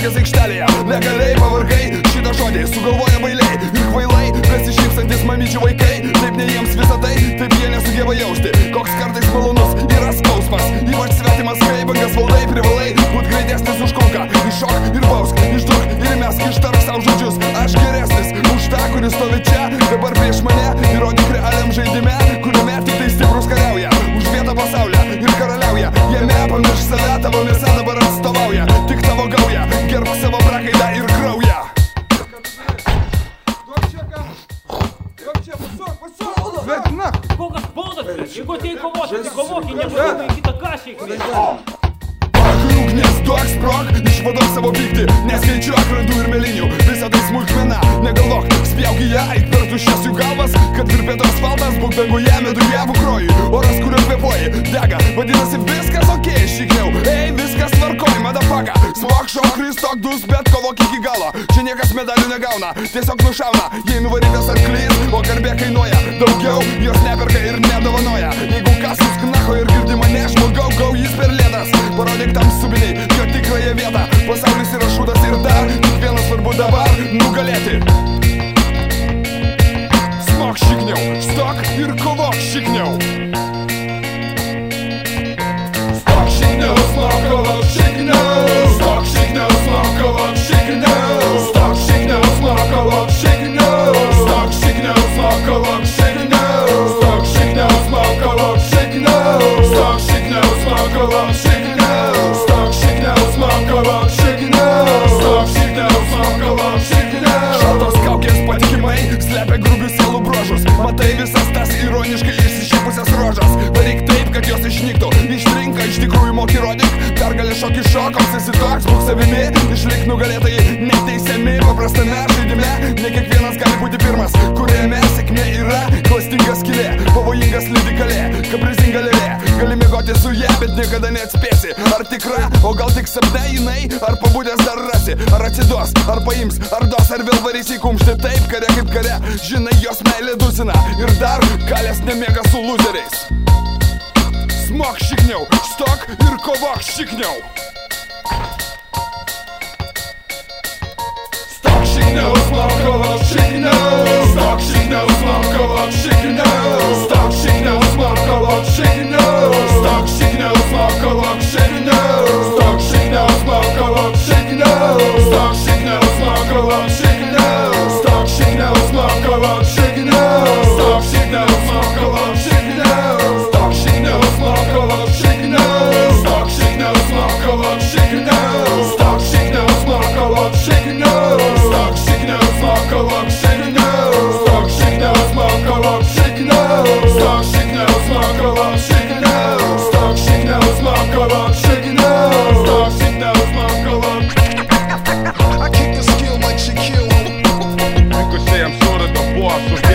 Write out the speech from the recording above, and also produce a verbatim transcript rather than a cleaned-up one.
parkės aikštelėje. Legaliai pavargai šitą žodį sugalvoja bailiai ir kvailai, besišypsantis mamyčių vaikai. Taip ne jiems visą tai, taip jie nesugeba jausti, koks kartais malonus yra skausmas. Ypač svetimas, kai bangas valdai, privalai būt greitesnis už kulką. Iššok ir bausk, išduk ir mesk, ištark savo žodžius. Aš geresnis už tą, kuris stovi čia dabar prieš mane. Įrodyk realiam žaidime, kuriame tik tai stiprus kariauja už vietą pasaulio ir karaliauja. Jame pamirš save, tavo mėsa dabar atstovauja tik tavo gauja. Gerbk savo prakaidą ir kraują. Bet na, kokias baudas, blėt, jeigu atėjai kovoti, tai kovokį, nebūtų į kitą kašį įkvėti. Ugnis, duok sprok, išvaduok savo pyktį, neskaičiuok randų ir melinių, visą tai smulkmena, negalvok, spjauk į ją, eik per tuščias jų galvas, kad virpėtų asfaltas, būk danguje, meduje, bukrojui, oras, kuriuo kvėpuoji, dega, vadinasi viskas okei, okay, šikniau, ei, viskas tvarkoj, madafaka, smok, šok, kristok, dus, bet kovok iki galo, čia niekas medalių negauna, tiesiog nušauna, jei nuvarytas arklys, o garbė kainuoja, daugiau jos neperka ir nedovanoja, jeigu kas susknako ir girdi mane, žmogau, gau, jis per lėtas, parodyk tam subiniai, jo tikrąją vietą, pasaulis yra šūdas ir dar, tik vienas svarbu dabar, nugalėti. Smok šikniau, stok ir kovok šikniau. Stok šikniau, smok kovok šikniau. Stok šikniau, smok kovok šikniau. Stok šikniau, smok kovok šikniau. Stok šikniau, smok kovok šikniau. Stok šikniau, smok kovok šikniau. Stok šikniau, smok kovok šikniau. Stok šikniau, smok kovok šikniau. Stok šikniau, smok kovok šikniau. Šaltos kaukės patikimai slepia grubius sielų bruožus. Matai visas tas ironiškai išsišypusias rožas. Daryk taip, kad jos išnyktų. Ištrinka, iš tikrųjų moki rodyk. Pergalė šokį šokoms, esi toks, būk savimi. Išlik nugalėtojai neteisiami paprastame žaidime. Ne kiekvienas gali būti pirmas, kuriame sėkmė yra klastinga skylė, pavojingas lydikalė, kaprizinga lėlė. Gali miegoti su ją, bet niekada neatspėsi. Ar tikra, o gal tik sapne jinai, ar pabudęs dar rasi. Ar atsiduos, ar paims, ar dos, ar vėl varys į kumštį. Taip, kare kaip kare, žinai, jos meilė dusina. Ir dar kalės nemiega su luzeriais. Smok šikniau, stok ir kovok šikniau. Stok šikniau, smok kovok šikniau. Stok šikniau, smok kovok šikniau. Stok šikniau, smok kovok šikniau. Stok šikniau, smok kovok šikniau. Stok šikniau, smok kovok šikniau. Stok šikniau, smok kovok šikniau. Stok šikniau, smok kovok šikniau. Stok šikniau, smok kovok šikniau. Stok šikniau, smok kovok šikniau. Stok šikniau, smok kovok šikniau. Stok šikniau, smok kovok šikniau. Stok šikniau, smok kovok šikniau. Stok šikniau, smok kovok šikniau. Stok šikniau, smok kovok šikniau. Stok šikniau, smok kovok šikniau. Stok šikniau, smok kovok. I kick the skill like Shaquille. you could say I'm sort of the boss of